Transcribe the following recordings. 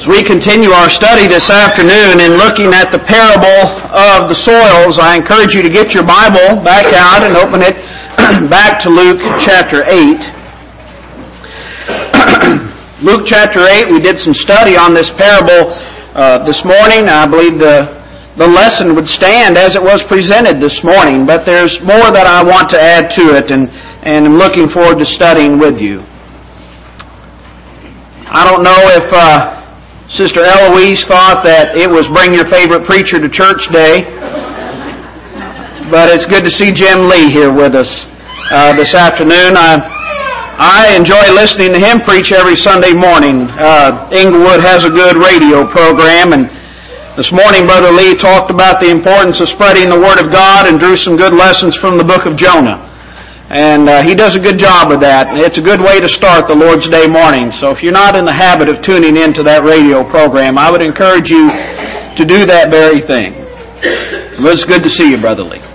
As we continue our study this afternoon in looking at the parable of the soils, I encourage you to get your Bible back out and open it back to Luke chapter 8. Luke chapter 8, we did some study on this parable this morning. I believe the lesson would stand as it was presented this morning, but there's more that I want to add to it, and I'm looking forward to studying with you. I don't know if Sister Eloise thought that it was Bring Your Favorite Preacher to Church Day, but it's good to see Jim Lee here with us this afternoon. I enjoy listening to him preach every Sunday morning. Inglewood has a good radio program, and this morning Brother Lee talked about the importance of spreading the Word of God and drew some good lessons from the book of Jonah. And he does a good job of that. It's a good way to start the Lord's Day morning. So if you're not in the habit of tuning into that radio program, I would encourage you to do that very thing. Well, it's good to see you, Brother Lee.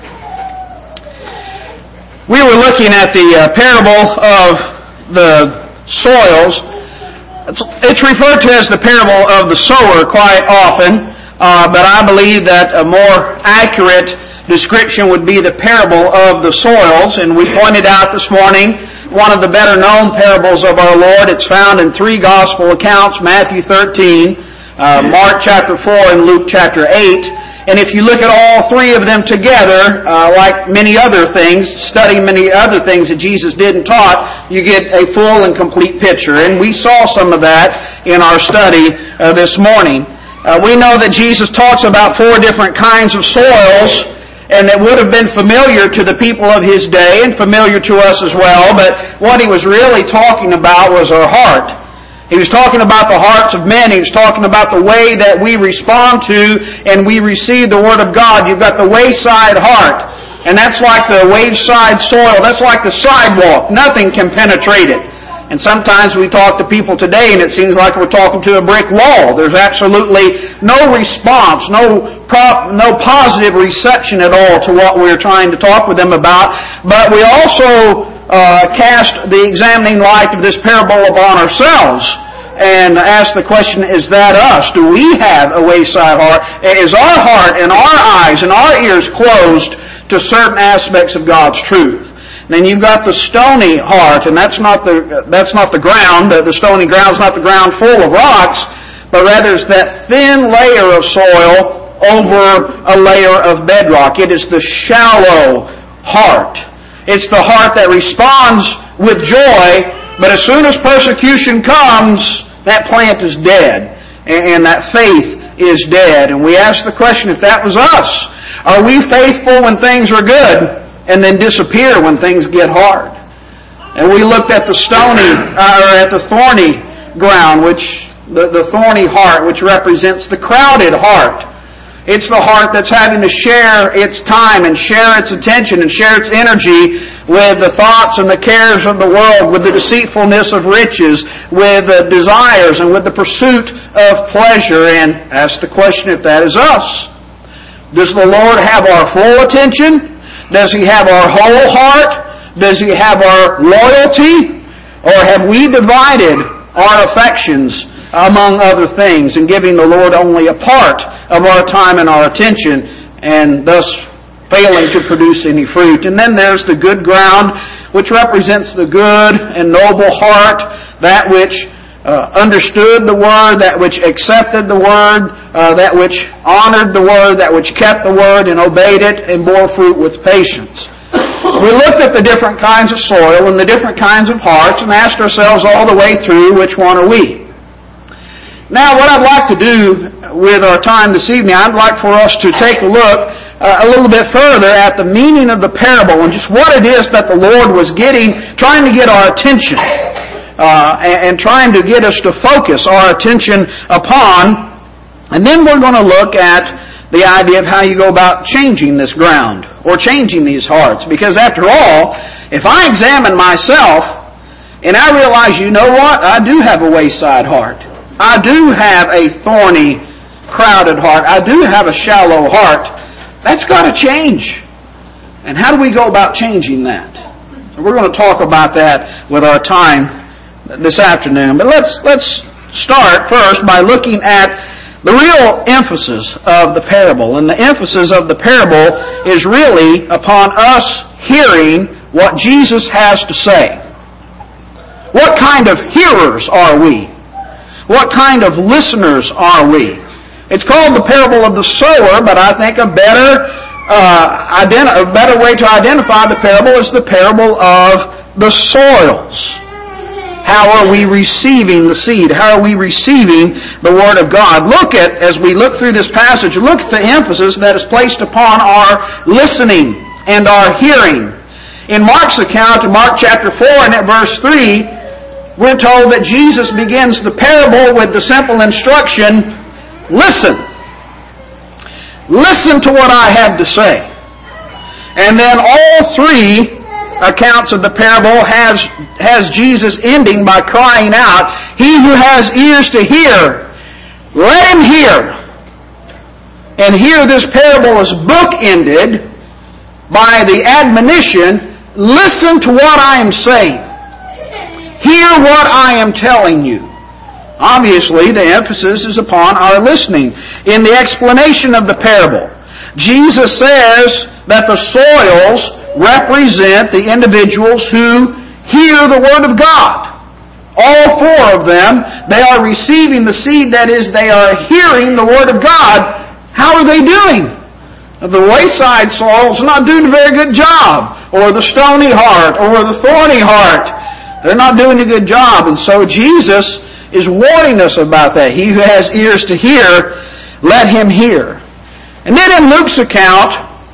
We were looking at the parable of the soils. It's referred to as the parable of the sower quite often, but I believe that a more accurate description would be the parable of the soils, and we pointed out this morning one of the better known parables of our Lord. It's found in three gospel accounts, Matthew 13, Mark chapter 4, and Luke chapter 8. And if you look at all three of them together, like many other things, studying many other things that Jesus did and taught, you get a full and complete picture. And we saw some of that in our study this morning. We know that Jesus talks about four different kinds of soils, and that would have been familiar to the people of His day and familiar to us as well, but what He was really talking about was our heart. He was talking about the hearts of men. He was talking about the way that we respond to and we receive the Word of God. You've got the wayside heart, and that's like the wayside soil. That's like the sidewalk. Nothing can penetrate it. And sometimes we talk to people today and it seems like we're talking to a brick wall. There's absolutely no response, no positive reception at all to what we're trying to talk with them about. But we also cast the examining light of this parable upon ourselves and ask the question, is that us? Do we have a wayside heart? Is our heart and our eyes and our ears closed to certain aspects of God's truth? Then you've got the stony heart, and that's not the ground. The stony ground is not the ground full of rocks, but rather it's that thin layer of soil over a layer of bedrock. It is the shallow heart. It's the heart that responds with joy, but as soon as persecution comes, that plant is dead, and that faith is dead. And we ask the question, if that was us, are we faithful when things are good, and then disappear when things get hard? And we looked at the thorny ground, which the thorny heart, which represents the crowded heart. It's the heart that's having to share its time and share its attention and share its energy with the thoughts and the cares of the world, with the deceitfulness of riches, with the desires and with the pursuit of pleasure. And ask the question, if that is us, does the Lord have our full attention? Does He have our whole heart? Does He have our loyalty? Or have we divided our affections among other things and giving the Lord only a part of our time and our attention, and thus failing to produce any fruit? And then there's the good ground, which represents the good and noble heart, that which understood the Word, that which accepted the Word, that which honored the Word, that which kept the Word and obeyed it and bore fruit with patience. We looked at the different kinds of soil and the different kinds of hearts and asked ourselves all the way through, which one are we? Now, what I'd like to do with our time this evening, I'd like for us to take a look a little bit further at the meaning of the parable and just what it is that the Lord was trying to get our attention. And trying to get us to focus our attention upon. And then we're going to look at the idea of how you go about changing this ground or changing these hearts. Because after all, if I examine myself and I realize, you know what, I do have a wayside heart. I do have a thorny, crowded heart. I do have a shallow heart. That's got to change. And how do we go about changing that? We're going to talk about that with our time this afternoon. But let's start first by looking at the real emphasis of the parable. And the emphasis of the parable is really upon us hearing what Jesus has to say. What kind of hearers are we? What kind of listeners are we? It's called the parable of the sower, but I think a better way to identify the parable is the parable of the soils. How are we receiving the seed? How are we receiving the Word of God? As we look through this passage, look at the emphasis that is placed upon our listening and our hearing. In Mark's account, in Mark chapter 4 and at verse 3, we're told that Jesus begins the parable with the simple instruction, listen. Listen to what I have to say. And then all three accounts of the parable has Jesus ending by crying out, he who has ears to hear, let him hear. And here this parable is bookended by the admonition, listen to what I am saying. Hear what I am telling you. Obviously, the emphasis is upon our listening. In the explanation of the parable, Jesus says that the soils represent the individuals who hear the Word of God. All four of them, they are receiving the seed, that is, they are hearing the Word of God. How are they doing? The wayside soil is not doing a very good job, or the stony heart, or the thorny heart. They're not doing a good job, and so Jesus is warning us about that. He who has ears to hear, let him hear. And then in Luke's account,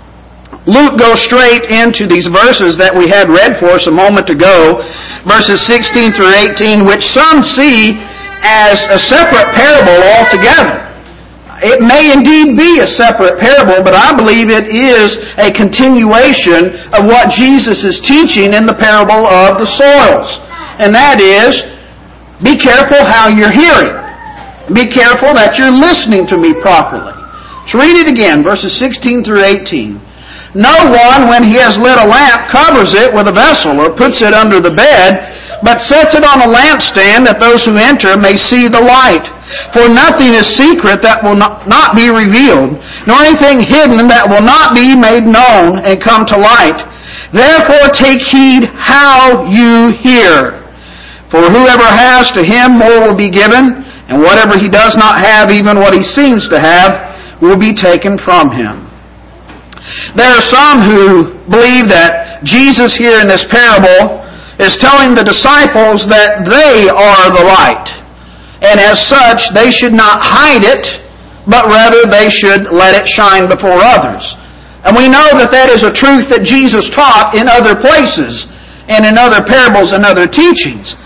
Luke goes straight into these verses that we had read for us a moment ago, verses 16 through 18, which some see as a separate parable altogether. It may indeed be a separate parable, but I believe it is a continuation of what Jesus is teaching in the parable of the soils. And that is, be careful how you're hearing. Be careful that you're listening to me properly. Let's read it again, verses 16 through 18. No one, when he has lit a lamp, covers it with a vessel or puts it under the bed, but sets it on a lampstand that those who enter may see the light. For nothing is secret that will not be revealed, nor anything hidden that will not be made known and come to light. Therefore take heed how you hear. For whoever has, to him more will be given, and whatever he does not have, even what he seems to have, will be taken from him. There are some who believe that Jesus here in this parable is telling the disciples that they are the light. And as such, they should not hide it, but rather they should let it shine before others. And we know that that is a truth that Jesus taught in other places and in other parables and other teachings.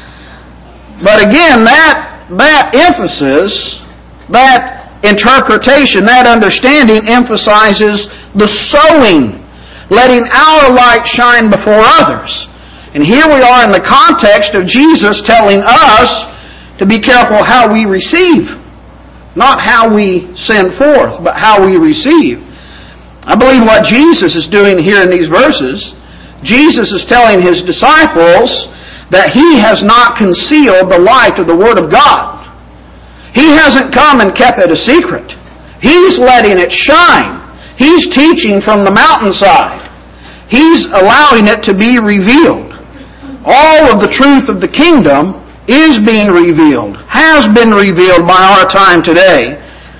But again, that emphasis, that interpretation, that understanding emphasizes the sowing, letting our light shine before others. And here we are in the context of Jesus telling us to be careful how we receive. Not how we send forth, but how we receive. I believe what Jesus is doing here in these verses, Jesus is telling His disciples that He has not concealed the light of the Word of God. He hasn't come and kept it a secret. He's letting it shine. He's teaching from the mountainside. He's allowing it to be revealed. All of the truth of the kingdom is being revealed, has been revealed by our time today.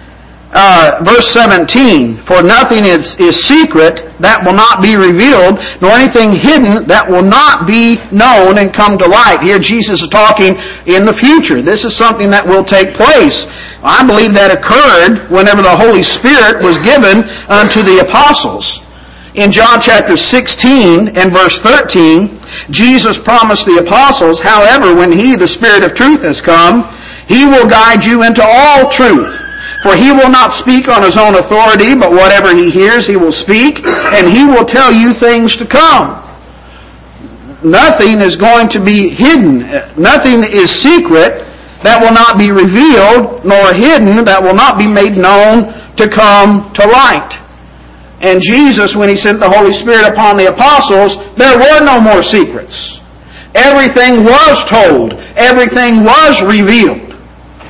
Verse 17, for nothing is secret that will not be revealed, nor anything hidden that will not be known and come to light. Here Jesus is talking in the future. This is something that will take place. I believe that occurred whenever the Holy Spirit was given unto the apostles. In John chapter 16 and verse 13, Jesus promised the apostles, however, when He, the Spirit of truth, has come, He will guide you into all truth. For He will not speak on His own authority, but whatever He hears He will speak, and He will tell you things to come. Nothing is going to be hidden. Nothing is secret that will not be revealed, nor hidden that will not be made known to come to light. And Jesus, when He sent the Holy Spirit upon the apostles, there were no more secrets. Everything was told. Everything was revealed.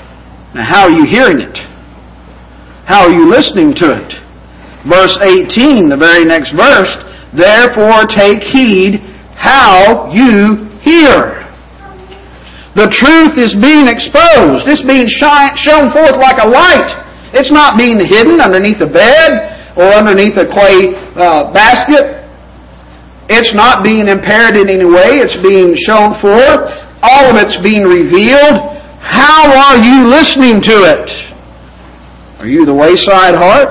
Now, how are you hearing it? How are you listening to it? Verse 18, the very next verse, therefore take heed how you hear. The truth is being exposed. It's being shown forth like a light. It's not being hidden underneath a bed or underneath a clay basket. It's not being impaired in any way. It's being shown forth. All of it's being revealed. How are you listening to it? Are you the wayside heart?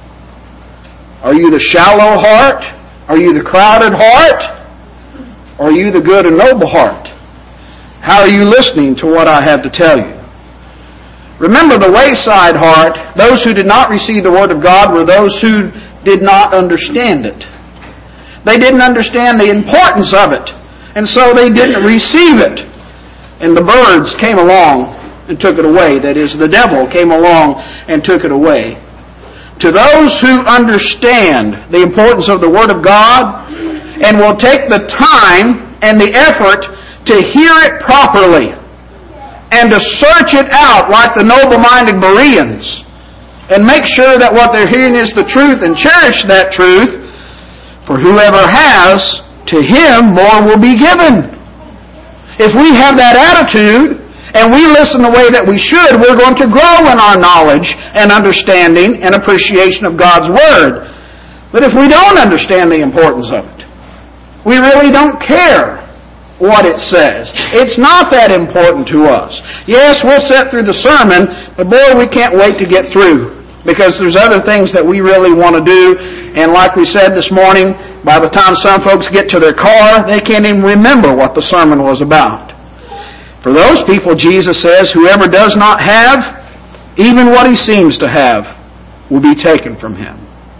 Are you the shallow heart? Are you the crowded heart? Or are you the good and noble heart? How are you listening to what I have to tell you? Remember, the wayside heart, those who did not receive the Word of God were those who did not understand it. They didn't understand the importance of it, and so they didn't receive it. And the birds came along and took it away. That is, the devil came along and took it away. To those who understand the importance of the Word of God and will take the time and the effort to hear it properly and to search it out like the noble-minded Bereans and make sure that what they're hearing is the truth and cherish that truth, for whoever has, to him more will be given. If we have that attitude and we listen the way that we should, we're going to grow in our knowledge and understanding and appreciation of God's Word. But if we don't understand the importance of it, we really don't care what it says. It's not that important to us. Yes, we'll sit through the sermon, but boy, we can't wait to get through, because there's other things that we really want to do. And like we said this morning, by the time some folks get to their car, they can't even remember what the sermon was about. For those people, Jesus says, whoever does not have, even what he seems to have, will be taken from him.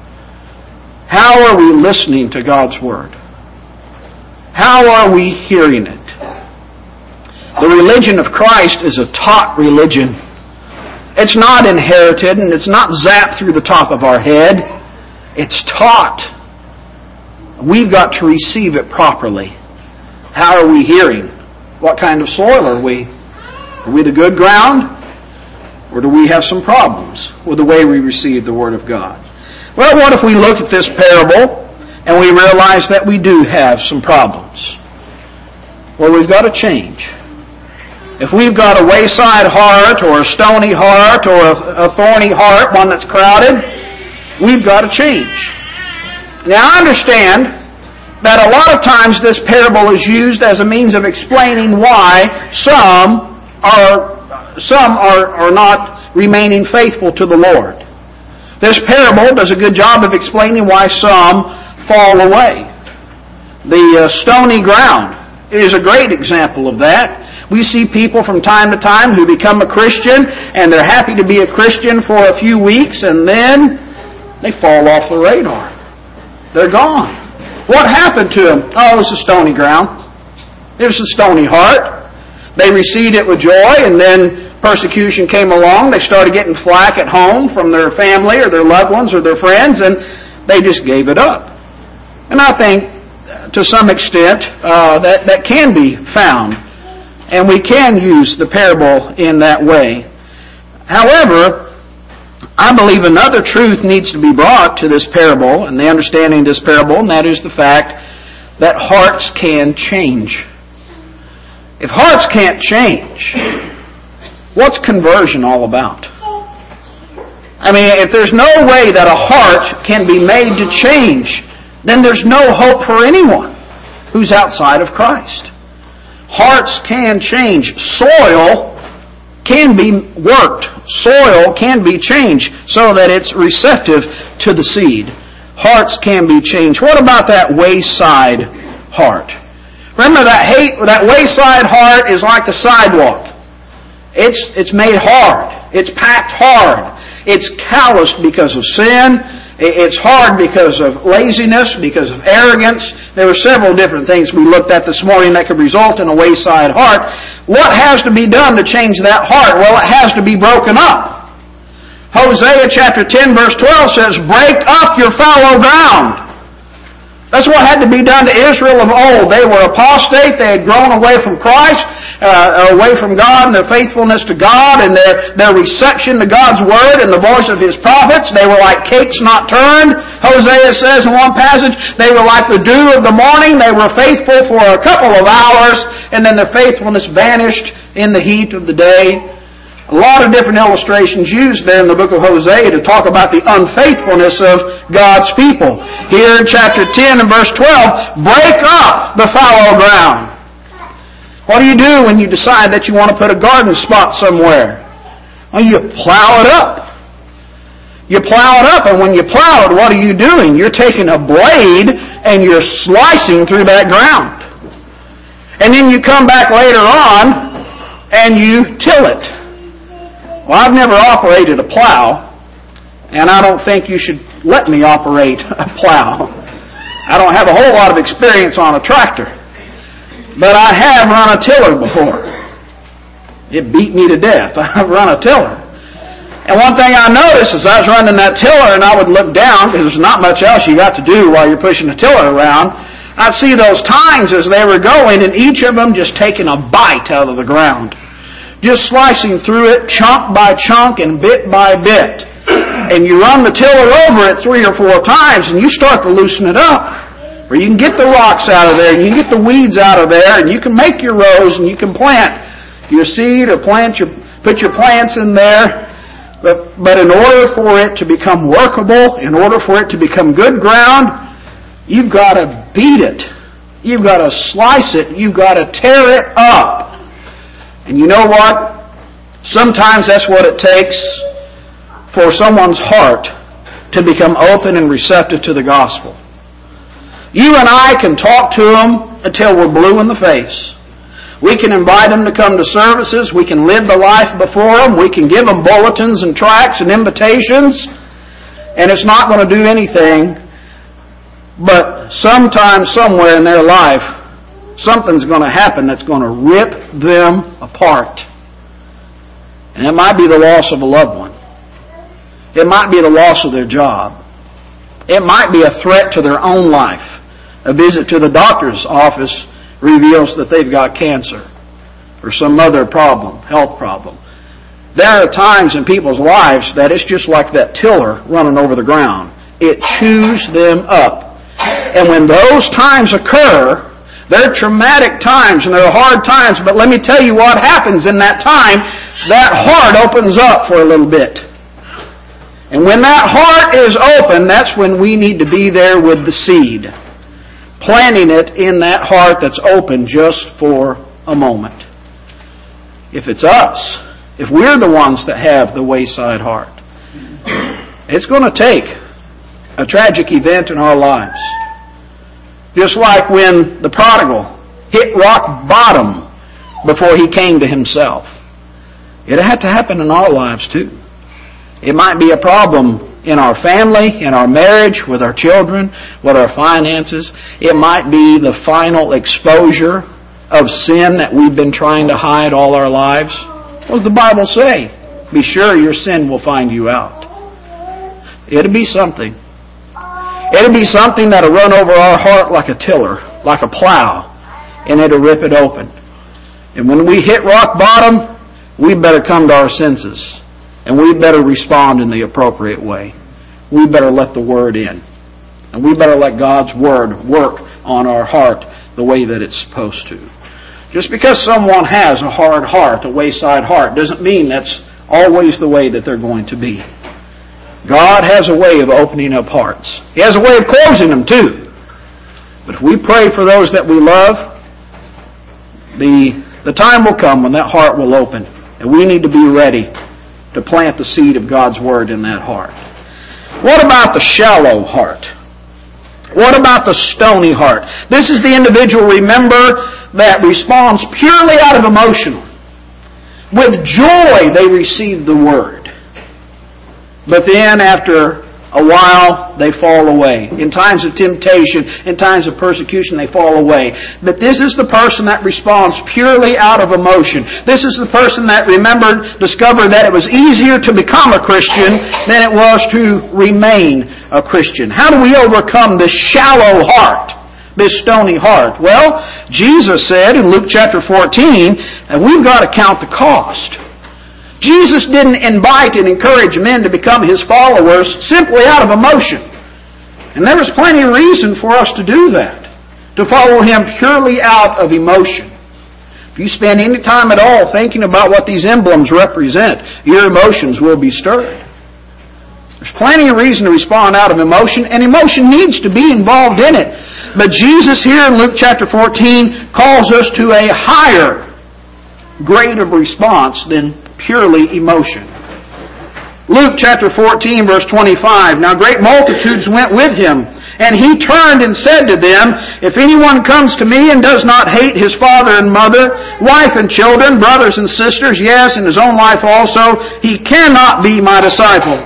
How are we listening to God's Word? How are we hearing it? The religion of Christ is a taught religion. It's not inherited, and it's not zapped through the top of our head. It's taught. We've got to receive it properly. How are we hearing? What kind of soil are we? Are we the good ground? Or do we have some problems with the way we receive the Word of God? Well, what if we look at this parable and we realize that we do have some problems? Well, we've got to change. If we've got a wayside heart or a stony heart or a thorny heart, one that's crowded, we've got to change. Now, I understand that a lot of times this parable is used as a means of explaining why some are not remaining faithful to the Lord. This parable does a good job of explaining why some fall away. The stony ground is a great example of that. We see people from time to time who become a Christian, and they're happy to be a Christian for a few weeks, and then they fall off the radar. They're gone. What happened to them? Oh, it was the stony ground. It was the stony heart. They received it with joy, and then persecution came along. They started getting flack at home from their family or their loved ones or their friends, and they just gave it up. And I think, to some extent, that can be found. And we can use the parable in that way. However, I believe another truth needs to be brought to this parable and the understanding of this parable, and that is the fact that hearts can change. If hearts can't change, what's conversion all about? I mean, if there's no way that a heart can be made to change, then there's no hope for anyone who's outside of Christ. Hearts can change. Soil can be worked. Soil can be changed so that it's receptive to the seed. Hearts can be changed. What about that wayside heart? Remember, that wayside heart is like the sidewalk. It's made hard. It's packed hard. It's calloused because of sin. It's hard because of laziness, because of arrogance. There were several different things we looked at this morning that could result in a wayside heart. What has to be done to change that heart? Well, it has to be broken up. Hosea chapter 10 verse 12 says, break up your fallow ground. That's what had to be done to Israel of old. They were apostate. They had grown away from Christ. away from God and their faithfulness to God and their reception to God's Word and the voice of His prophets. They were like cakes not turned. Hosea says in one passage, they were like the dew of the morning. They were faithful for a couple of hours, and then their faithfulness vanished in the heat of the day. A lot of different illustrations used there in the book of Hosea to talk about the unfaithfulness of God's people. Here in chapter 10 and verse 12, break up the fallow ground. What do you do when you decide that you want to put a garden spot somewhere? Well, you plow it up. You plow it up, and when you plow it, what are you doing? You're taking a blade and you're slicing through that ground. And then you come back later on and you till it. Well, I've never operated a plow, and I don't think you should let me operate a plow. I don't have a whole lot of experience on a tractor, but I have run a tiller before. It beat me to death. I've run a tiller. And one thing I noticed is I was running that tiller, and I would look down, because there's not much else you got to do while you're pushing the tiller around. I'd see those tines as they were going, and each of them just taking a bite out of the ground. Just slicing through it, chunk by chunk and bit by bit. And you run the tiller over it 3 or 4 times, and you start to loosen it up. Where you can get the rocks out of there, and you can get the weeds out of there, and you can make your rows, and you can plant your seed or put your plants in there. But in order for it to become workable, in order for it to become good ground, you've got to beat it. You've got to slice it. You've got to tear it up. And you know what? Sometimes that's what it takes for someone's heart to become open and receptive to the gospel. You and I can talk to them until we're blue in the face. We can invite them to come to services. We can live the life before them. We can give them bulletins and tracts and invitations. And it's not going to do anything. But sometime, somewhere in their life, something's going to happen that's going to rip them apart. And it might be the loss of a loved one. It might be the loss of their job. It might be a threat to their own life. A visit to the doctor's office reveals that they've got cancer or some other problem, health problem. There are times in people's lives that it's just like that tiller running over the ground. It chews them up. And when those times occur, they're traumatic times and they're hard times, but let me tell you what happens in that time. That heart opens up for a little bit. And when that heart is open, that's when we need to be there with the seed. Planting it in that heart that's open just for a moment. If it's us, if we're the ones that have the wayside heart, it's going to take a tragic event in our lives. Just like when the prodigal hit rock bottom before he came to himself. It had to happen in our lives too. It might be a problem in our family, in our marriage, with our children, with our finances. It might be the final exposure of sin that we've been trying to hide all our lives. What does the Bible say? Be sure your sin will find you out. It'll be something. It'll be something that'll run over our heart like a tiller, like a plow, and it'll rip it open. And when we hit rock bottom, we better come to our senses. And we better respond in the appropriate way. We better let the Word in. And we better let God's Word work on our heart the way that it's supposed to. Just because someone has a hard heart, a wayside heart, doesn't mean that's always the way that they're going to be. God has a way of opening up hearts. He has a way of closing them too. But if we pray for those that we love, the time will come when that heart will open. And we need to be ready to plant the seed of God's Word in that heart. What about the shallow heart? What about the stony heart? This is the individual, remember, that responds purely out of emotion. With joy they receive the Word. But then after a while they fall away. In times of temptation, in times of persecution, they fall away. But this is the person that responds purely out of emotion. This is the person that discovered that it was easier to become a Christian than it was to remain a Christian. How do we overcome this shallow heart? this stony heart? Well, Jesus said in Luke chapter 14 that we've got to count the cost. Jesus didn't invite and encourage men to become His followers simply out of emotion. And there was plenty of reason for us to do that, to follow Him purely out of emotion. If you spend any time at all thinking about what these emblems represent, your emotions will be stirred. There's plenty of reason to respond out of emotion, and emotion needs to be involved in it. But Jesus here in Luke chapter 14 calls us to a higher grade of response than purely emotion. Luke chapter 14 verse 25, Now great multitudes went with Him, and He turned and said to them, If anyone comes to me and does not hate his father and mother, wife and children, brothers and sisters, yes, and his own life also, he cannot be my disciple.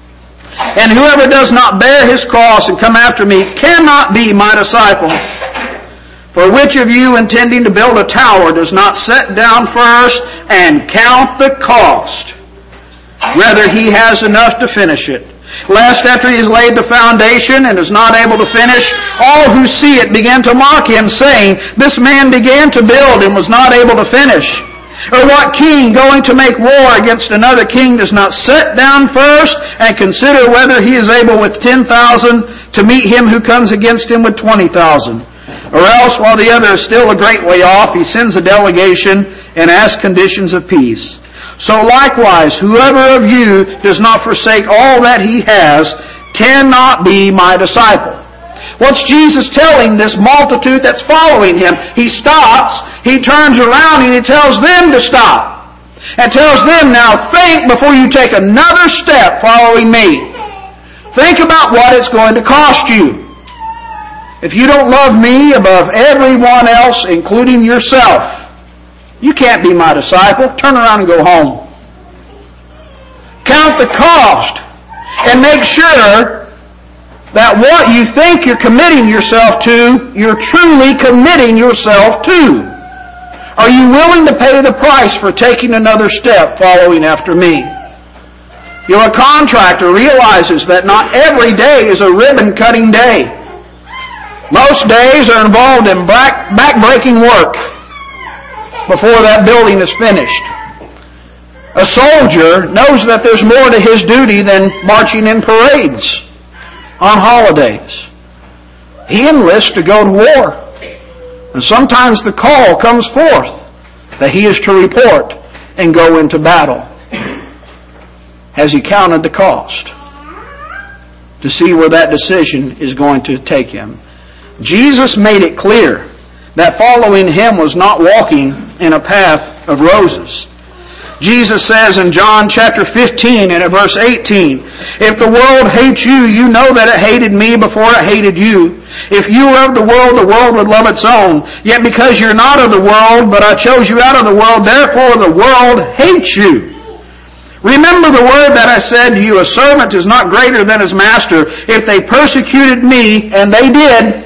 And whoever does not bear his cross and come after me cannot be my disciple. For which of you, intending to build a tower, does not sit down first and count the cost, whether he has enough to finish it? Lest after he has laid the foundation and is not able to finish, all who see it begin to mock him, saying, This man began to build and was not able to finish. Or what king, going to make war against another king, does not sit down first and consider whether he is able with 10,000 to meet him who comes against him with 20,000? Or else, while the other is still a great way off, he sends a delegation and asks conditions of peace. So likewise, whoever of you does not forsake all that he has cannot be my disciple. What's Jesus telling this multitude that's following Him? He stops, He turns around, and He tells them to stop. And tells them, now think before you take another step following me. Think about what it's going to cost you. If you don't love me above everyone else, including yourself, you can't be my disciple. Turn around and go home. Count the cost and make sure that what you think you're committing yourself to, you're truly committing yourself to. Are you willing to pay the price for taking another step following after me? You know, a contractor realizes that not every day is a ribbon-cutting day. Most days are involved in back-breaking work before that building is finished. A soldier knows that there's more to his duty than marching in parades on holidays. He enlists to go to war. And sometimes the call comes forth that he is to report and go into battle. Has he counted the cost to see where that decision is going to take him? Jesus made it clear that following Him was not walking in a path of roses. Jesus says in John chapter 15 and at verse 18, If the world hates you, you know that it hated me before it hated you. If you were of the world would love its own. Yet because you're not of the world, but I chose you out of the world, therefore the world hates you. Remember the word that I said to you, a servant is not greater than his master. If they persecuted me, and they did,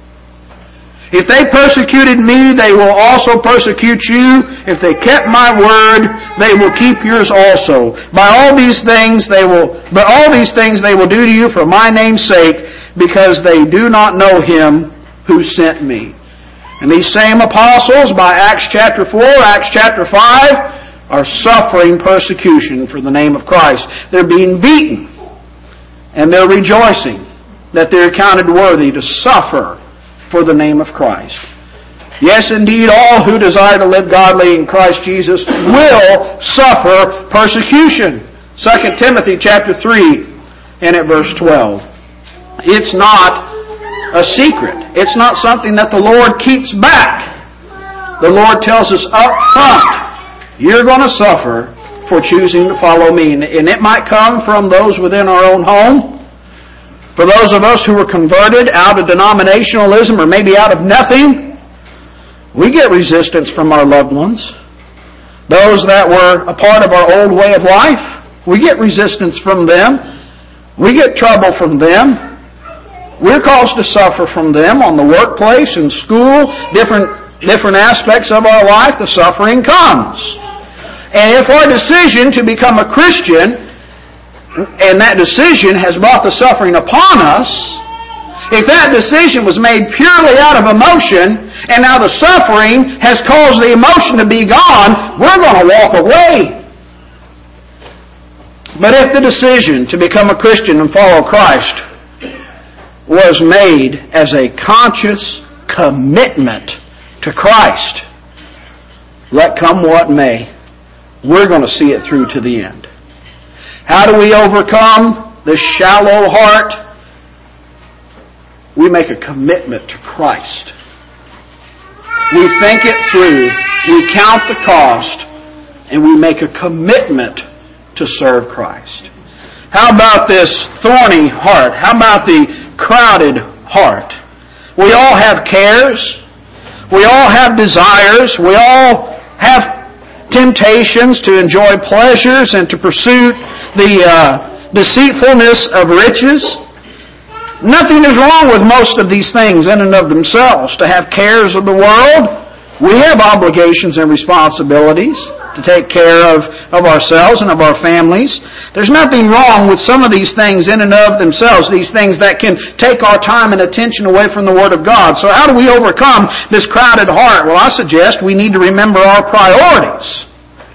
if they persecuted me, they will also persecute you. If they kept my word, they will keep yours also. But all these things they will do to you for my name's sake, because they do not know Him who sent me. And these same apostles, by Acts chapter 4, Acts chapter 5, are suffering persecution for the name of Christ. They're being beaten, and they're rejoicing that they're counted worthy to suffer for the name of Christ. Yes, indeed, all who desire to live godly in Christ Jesus will suffer persecution. 2 Timothy chapter 3 and at verse 12. It's not a secret. It's not something that the Lord keeps back. The Lord tells us up front, you're going to suffer for choosing to follow me. And it might come from those within our own home. For those of us who were converted out of denominationalism or maybe out of nothing, we get resistance from our loved ones. Those that were a part of our old way of life, we get resistance from them. We get trouble from them. We're caused to suffer from them on the workplace and school, different aspects of our life, the suffering comes. And if our decision to become a Christian, and that decision has brought the suffering upon us, If that decision was made purely out of emotion, and now the suffering has caused the emotion to be gone, we're going to walk away. But if the decision to become a Christian and follow Christ was made as a conscious commitment to Christ, let come what may, we're going to see it through to the end. How do we overcome this shallow heart? We make a commitment to Christ. We think it through, we count the cost, and we make a commitment to serve Christ. How about this thorny heart? How about the crowded heart? We all have cares. We all have desires. We all have temptations to enjoy pleasures and to pursue the deceitfulness of riches. Nothing is wrong with most of these things in and of themselves. To have cares of the world, we have obligations and responsibilities to take care of ourselves and of our families. There's nothing wrong with some of these things in and of themselves, these things that can take our time and attention away from the Word of God. So how do we overcome this crowded heart? Well, I suggest we need to remember our priorities.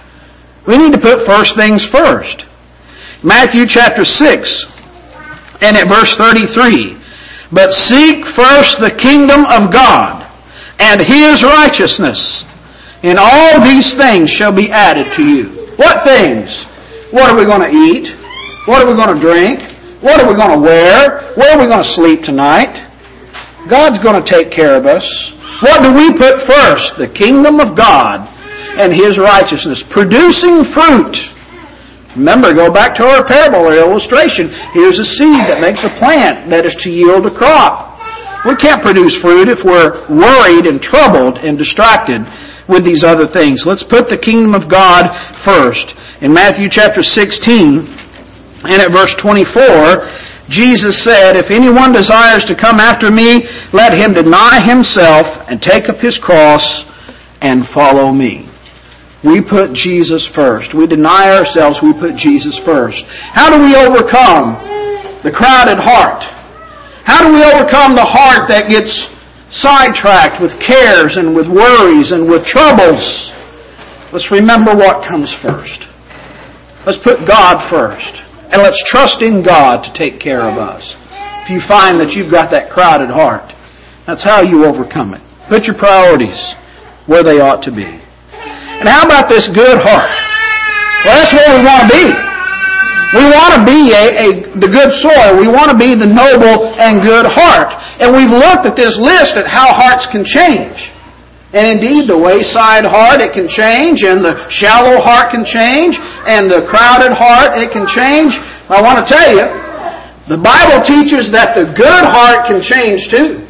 We need to put first things first. Matthew chapter 6 and at verse 33. But seek first the kingdom of God and His righteousness, and all these things shall be added to you. What things? What are we going to eat? What are we going to drink? What are we going to wear? Where are we going to sleep tonight? God's going to take care of us. What do we put first? The kingdom of God and His righteousness, producing fruit. Remember, go back to our parable or illustration. Here's a seed that makes a plant that is to yield a crop. We can't produce fruit if we're worried and troubled and distracted with these other things. Let's put the kingdom of God first. In Matthew chapter 16 and at verse 24, Jesus said, If anyone desires to come after me, let him deny himself and take up his cross and follow me. We put Jesus first. We deny ourselves, we put Jesus first. How do we overcome the crowded heart? How do we overcome the heart that gets sidetracked with cares and with worries and with troubles? Let's remember what comes first. Let's put God first. And let's trust in God to take care of us. If you find that you've got that crowded heart, that's how you overcome it. Put your priorities where they ought to be. And how about this good heart? Well, that's where we want to be. We want to be the good soil. We want to be the noble and good heart. And we've looked at this list at how hearts can change. And indeed, the wayside heart, it can change, and the shallow heart can change, and the crowded heart, it can change. I want to tell you, the Bible teaches that the good heart can change too.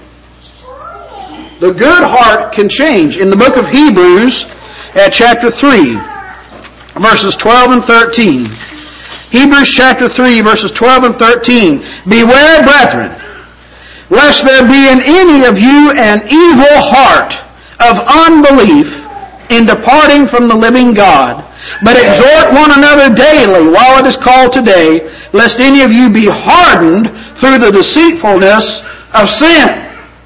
The good heart can change. In the book of Hebrews, at chapter 3, verses 12 and 13. Hebrews chapter 3, verses 12 and 13. Beware, brethren, lest there be in any of you an evil heart of unbelief in departing from the living God. But exhort one another daily while it is called today, lest any of you be hardened through the deceitfulness of sin.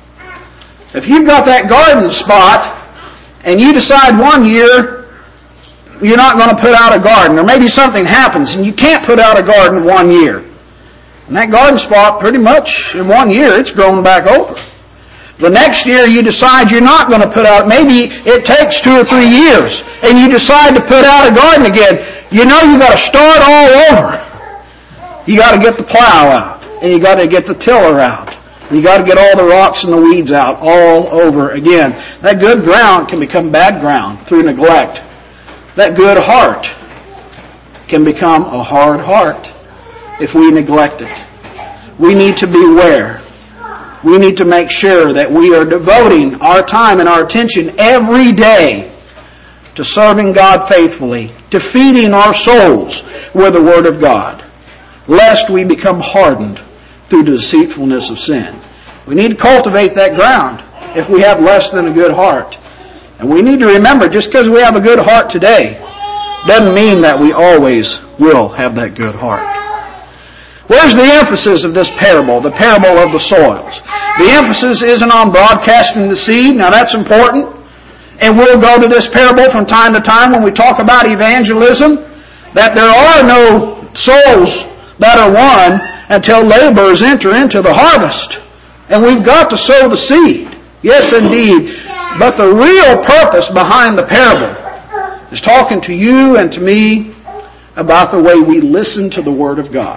If you've got that garden spot, and you decide one year you're not going to put out a garden, or maybe something happens and you can't put out a garden 1 year. And that garden spot, pretty much in 1 year, it's grown back over. The next year you decide you're not going to put out, maybe it takes 2 or 3 years, and you decide to put out a garden again. You know you've got to start all over. You got to get the plow out, and you got to get the tiller out. You got to get all the rocks and the weeds out all over again. That good ground can become bad ground through neglect. That good heart can become a hard heart if we neglect it. We need to beware. We need to make sure that we are devoting our time and our attention every day to serving God faithfully, to feeding our souls with the Word of God, lest we become hardened through the deceitfulness of sin. We need to cultivate that ground if we have less than a good heart. And we need to remember, just because we have a good heart today, doesn't mean that we always will have that good heart. Where's the emphasis of this parable, the parable of the soils? The emphasis isn't on broadcasting the seed. Now that's important. And we'll go to this parable from time to time when we talk about evangelism, that there are no souls that are won until laborers enter into the harvest. And we've got to sow the seed. Yes, indeed. But the real purpose behind the parable is talking to you and to me about the way we listen to the Word of God.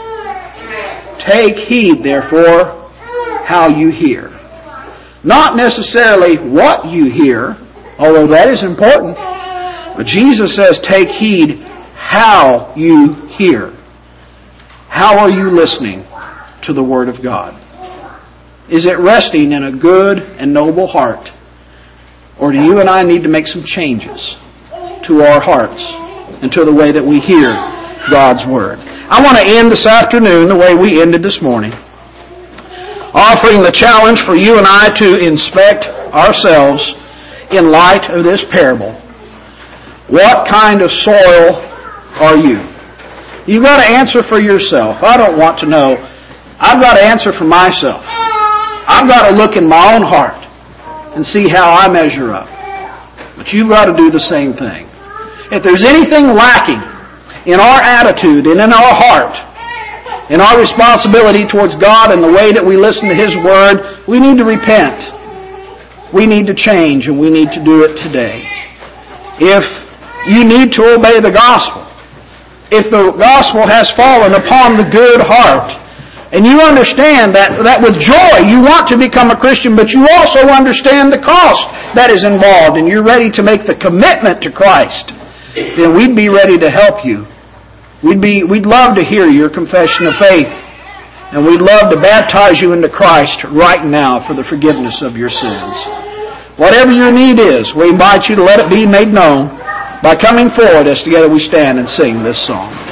Take heed, therefore, how you hear. Not necessarily what you hear, although that is important. But Jesus says, take heed how you hear. How are you listening to the Word of God? Is it resting in a good and noble heart? Or do you and I need to make some changes to our hearts and to the way that we hear God's Word? I want to end this afternoon the way we ended this morning, offering the challenge for you and I to inspect ourselves in light of this parable. What kind of soil are you? You've got to answer for yourself. I don't want to know. I've got to answer for myself. I've got to look in my own heart and see how I measure up. But you've got to do the same thing. If there's anything lacking in our attitude and in our heart, in our responsibility towards God and the way that we listen to His Word, we need to repent. We need to change, and we need to do it today. If you need to obey the gospel, if the gospel has fallen upon the good heart, and you understand that with joy you want to become a Christian, but you also understand the cost that is involved, and you're ready to make the commitment to Christ, then we'd be ready to help you. We'd love to hear your confession of faith, and we'd love to baptize you into Christ right now for the forgiveness of your sins. Whatever your need is, we invite you to let it be made known by coming forward as together we stand and sing this song.